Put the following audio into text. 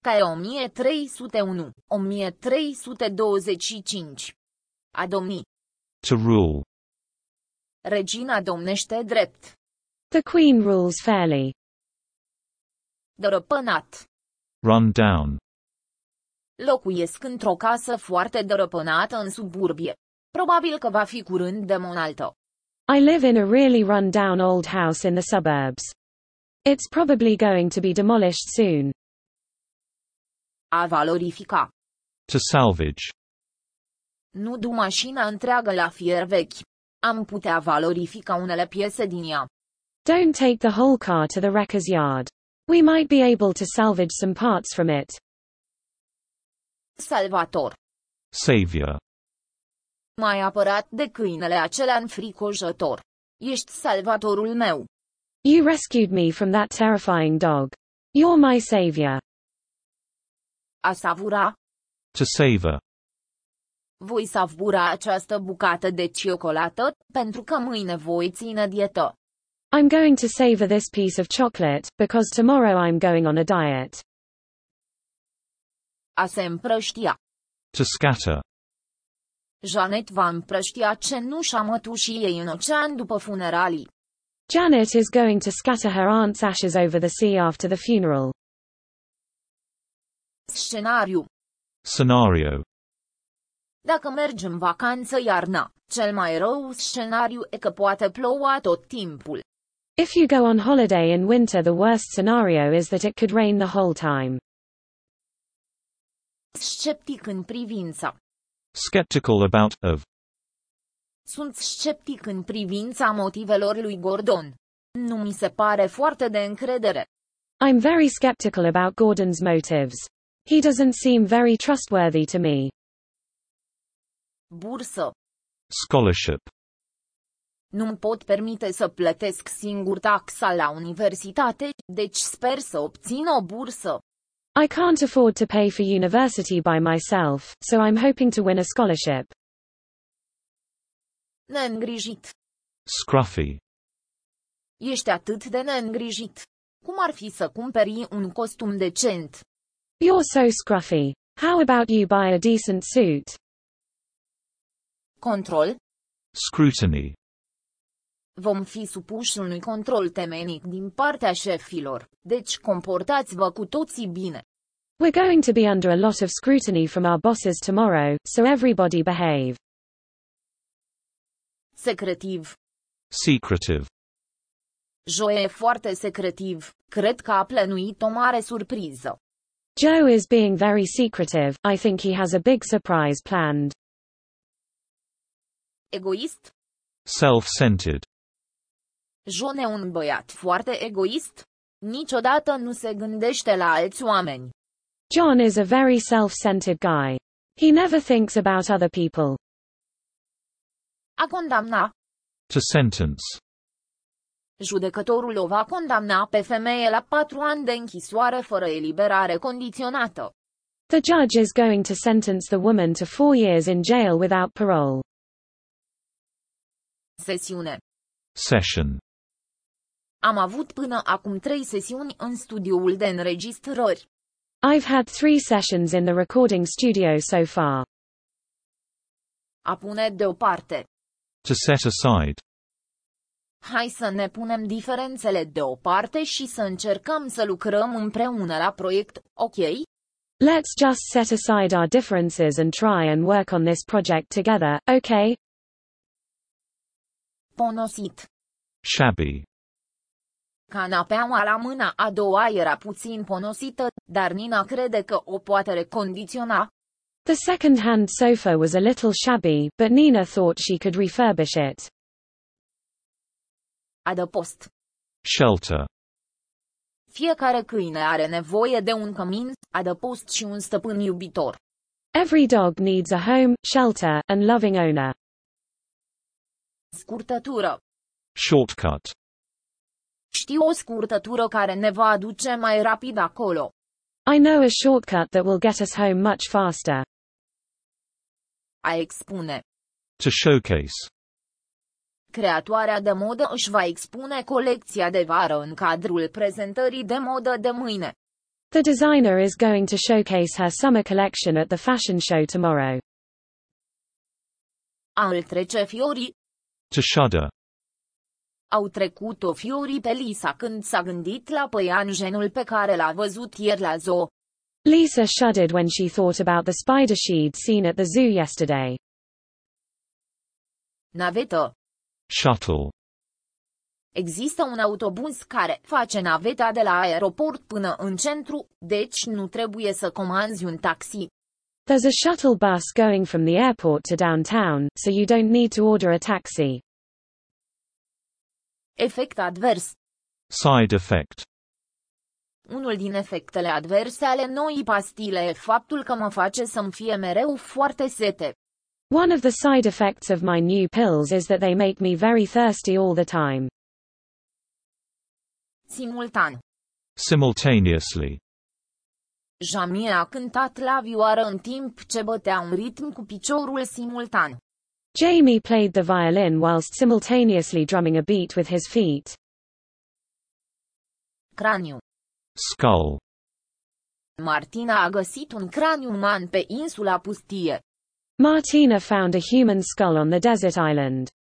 Ca e 1301, 1325. A domni. To rule. Regina domnește drept. The Queen rules fairly. Dărăpânat. Run down. Locuiesc într-o casă foarte dărăpânată în suburbie. Probabil că va fi curând demonaltă. I live in a really run-down old house in the suburbs. It's probably going to be demolished soon. A valorifica. To salvage. Nu du mașina întreagă la fier vechi. Am putea valorifica unele piese din ea. Don't take the whole car to the wrecker's yard. We might be able to salvage some parts from it. Salvator. Savior. M-ai apărat de câinele acela înfricoșător. Ești salvatorul meu. You rescued me from that terrifying dog. You're my savior. A savura. To savor. Voi savura această bucată de ciocolată, pentru că mâine voi ține dietă. I'm going to savor this piece of chocolate, because tomorrow I'm going on a diet. A se împrăștia. To scatter. Janet va împrăștia cenușa mătușii ei în ocean după funeralii. Janet is going to scatter her aunt's ashes over the sea after the funeral. Scenariu. Scenario. Dacă mergi în vacanță iarna, cel mai rău scenariu e că poate ploua tot timpul. If you go on holiday in winter, the worst scenario is that it could rain the whole time. Sceptic în privința. Skeptical about, of. Sunt sceptic în privința motivelor lui Gordon. Nu mi se pare foarte de încredere. I'm very skeptical about Gordon's motives. He doesn't seem very trustworthy to me. Bursă. Scholarship. Nu-mi pot permite să plătesc singur taxa la universitate, deci sper să obțin o bursă. I can't afford to pay for university by myself, so I'm hoping to win a scholarship. Neîngrijit. Scruffy. Ești atât de neîngrijit. Cum ar fi să cumperi un costum decent? You're so scruffy. How about you buy a decent suit? Control. Scrutiny. Vom fi supuși unui control temenic din partea șefilor, deci comportați-vă cu toții bine. We're going to be under a lot of scrutiny from our bosses tomorrow, so everybody behave. Secretiv. Secretive. Joe e foarte secretiv, cred că a plănuit o mare surpriză. Joe is being very secretive, I think he has a big surprise planned. Egoist. Self-centered. John e un băiat foarte egoist. Niciodată nu se gândește la alți oameni. John is a very self-centered guy. He never thinks about other people. A condamna. To sentence. Judecătorul o va condamna pe femeie la 4 ani de închisoare fără eliberare condiționată. The judge is going to sentence the woman to 4 years in jail without parole. Sesiune. Session. Am avut până acum 3 sesiuni în studioul de înregistrări. I've had 3 sessions in the recording studio so far. A pune deoparte. To set aside. Hai să ne punem diferențele deoparte și să încercăm să lucrăm împreună la proiect, ok? Let's just set aside our differences and try and work on this project together, okay? Ponosit. Shabby. Canapeaua la mâna a doua era puțin ponosită, dar Nina crede că o poate recondiționa. The second-hand sofa was a little shabby, but Nina thought she could refurbish it. Adăpost. Shelter. Fiecare câine are nevoie de un cămin, adăpost și un stăpân iubitor. Every dog needs a home, shelter, and loving owner. Scurtătură. Shortcut. Știu o scurtătură care ne va aduce mai rapid acolo. I know a shortcut that will get us home much faster. A expune. To showcase. Creatoarea de modă își va expune colecția de vară în cadrul prezentării de modă de mâine. The designer is going to showcase her summer collection at the fashion show tomorrow. A îl trece fiorii. To shudder. Au trecut-o fiorii pe Lisa când s-a gândit la păianjenul pe care l-a văzut ieri la zoo. Lisa shuddered when she thought about the spider she'd seen at the zoo yesterday. Navetă. Shuttle. Există un autobuz care face naveta de la aeroport până în centru, deci nu trebuie să comanzi un taxi. There's a shuttle bus going from the airport to downtown, so you don't need to order a taxi. Efect advers. Side effect. Unul din efectele adverse ale noii pastile e faptul că mă face să-mi fie mereu foarte sete. One of the side effects of my new pills is that they make me very thirsty all the time. Simultan. Simultaneously. Jamie a cântat la vioară în timp ce bătea un ritm cu piciorul simultan. Jamie played the violin whilst simultaneously drumming a beat with his feet. Craniu. Skull. Martina a găsit un craniu uman pe insula pustie. Martina found a human skull on the desert island.